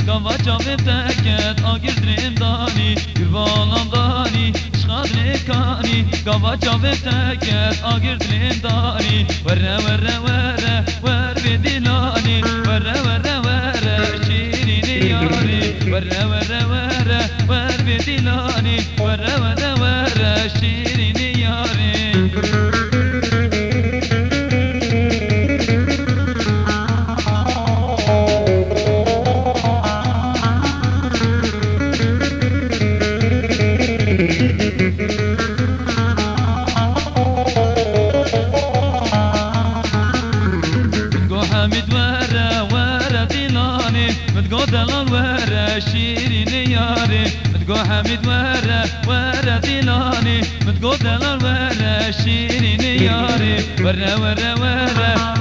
قوا جاوه تکت آگر درم دانی گربالام دانی شخادر کانی قوا جاوه تکت آگر درم دانی وره وره وره ور بدلانی وره وره وره شیرین یاری وره وره وره ور بدلانی وره وره وره شیرین یاری حمد ورا ورا دلاني متقو دلال ورا شيرين ياري متقو حمد ورا ورا دلاني متقو دلال ورا شيرين ياري ورا ورا ورا